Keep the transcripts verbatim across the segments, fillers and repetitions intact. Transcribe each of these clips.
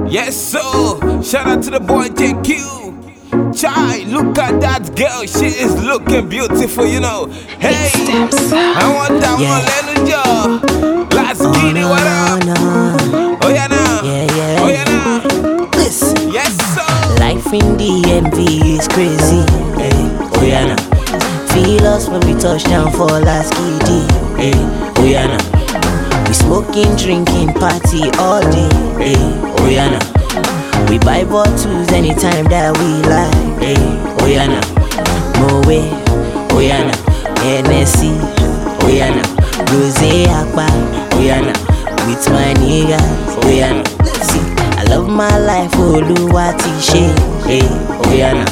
Yes, so shout out to the boy J Q. Chai, look at that girl, she is looking beautiful, you know. Hey, I want that Yeah. one little jaw. Last Oh, kitty, no, what up? no, no. Oh yeah, now. Yeah, yeah. Oh yeah, now. Listen. Yes, so. Life in D M V is crazy. Hey, oh yeah, now. Feel us when we touch down for last kitty. Hey, oh yeah, now. We smoking, drinking, party all day. Hey, oh yeah, now. We buy bottles anytime that we like. Hey, oh yeah, now. Moe, oh yeah, now. N S C, oh yeah, now. Rosé Akpa, oh yeah, now. With my niggas, oh yeah, now. See, I love my life, Oluwati She. Hey, oh yeah, now.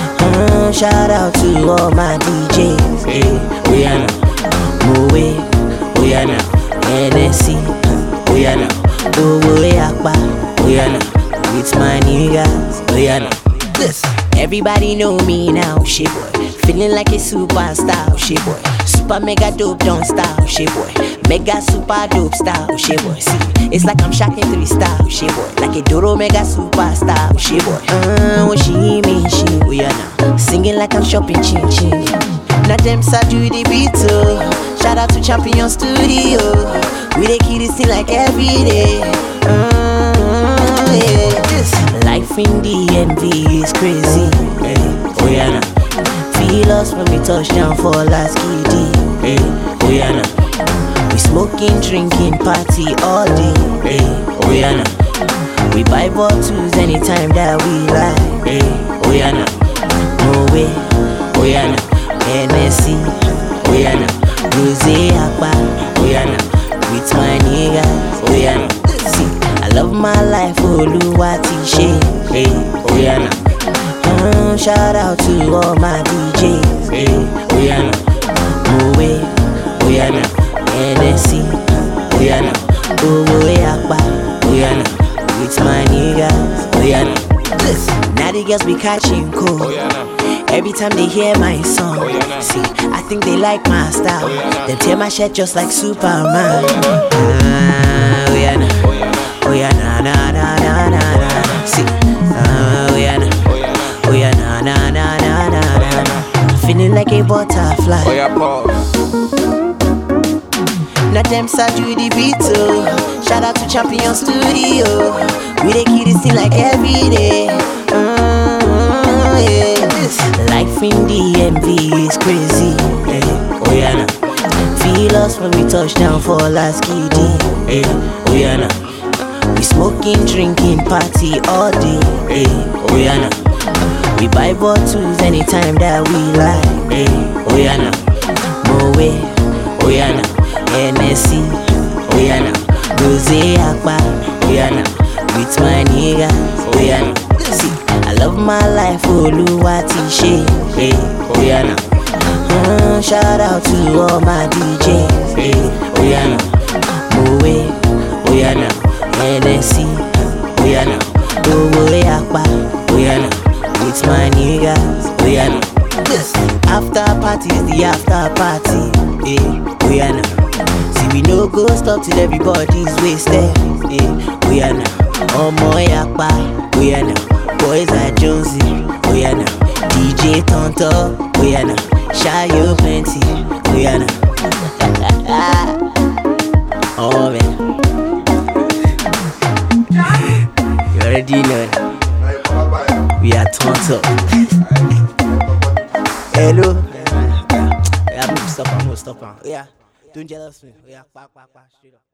Mm, shout out to all my D Js. Hey, oh yeah, now. Moe, oh yeah, now. N S C, oh yeah, now. Rosé Akpa, oh yeah, now. With my niggas, oh yeah, no. Listen. Everybody know me now, shit boy. Feeling like a superstar, shit boy. Super mega dope, don't style, shit boy. Mega super dope style, shit boy. See, it's like I'm shocking three style, shit boy. Like a Doro mega superstar, shit boy. Uh, what she mean, she, oh yeah, now. Singing like I'm shopping, ching ching. Now them side do the beat, oh. Shout out to Champion Studio. We the kid this thing like every day. Uh, yeah. Life in D M V is crazy. Hey, oh yeah, nah. Feel us when we touch down for last kitty. Hey, oh yeah, nah. We smoking, drinking, party all day. Hey, oh yeah, nah. We buy bottles anytime that we like. Hey, oh yeah, nah. No way, oh yeah, nah. N S C, oh yeah, nah. Rosé Akpa, oh yeah, nah. With my niggas, oh yeah, nah. I love my life, Oluwati She. Hey, oh yeah, now. Mm, shout out to all my D Js. Hey, oh yeah, now. Moe, oh yeah, now. N S C, oh yeah, now. Rosé Akpa, oh yeah, now. With my niggas, oh yeah, now. Listen, now the girls be catching cold. Oh yeah, now. Every time they hear my song, oh, yeah, nah. see, I think they like my style. Oh, yeah, nah. They tear my shirt just like Superman. Oh yeah, nah. Oh yeah, nah. Oh yeah, na na na na na na. See, uh, oh yeah, na. Oh yeah, na na na na na na. Feeling like a butterfly. Oh yeah, pause. Now them side do the beat, oh. Shout out to Champion Studio. We the kid this thing like every day. Uh, yeah. Life in D M V is crazy. Hey, oh yeah, nah. Feel us when we touch down for last kitty. Hey, oh yeah, nah. We smoking, drinking, party all day. Hey, oh yeah, nah. We buy bottles anytime that we like. Hey, oh yeah, nah. Moe, oh yeah, nah. N S C, oh yeah, nah. Rosé Akpa, oh yeah, nah. With my niggas, oh yeah, nah. See, I love my life, Oluwati She. Hey, oh yeah, nah. Mm, shout out to all my D Js. Hey, oh yeah, nah. Moe, oh yeah, nah. N S C, oh yeah, now. Rosé Akpa, oh yeah, now. With my niggas, oh yeah, now. After party is the after party, eh, oh yeah, now. See, we no go stop till everybody's wasted, eh, oh yeah, now. Omo Akpa, oh yeah, now. Boys are Jonesy, oh yeah, now. D J Tonto, oh yeah, now. Shayo plenty, oh yeah, now. Oh man. You already know that. We are turned up. Hello. Yeah, I'm gonna stop. I'm gonna stop. Yeah, don't jealous me. Yeah, back, back, back, straight up.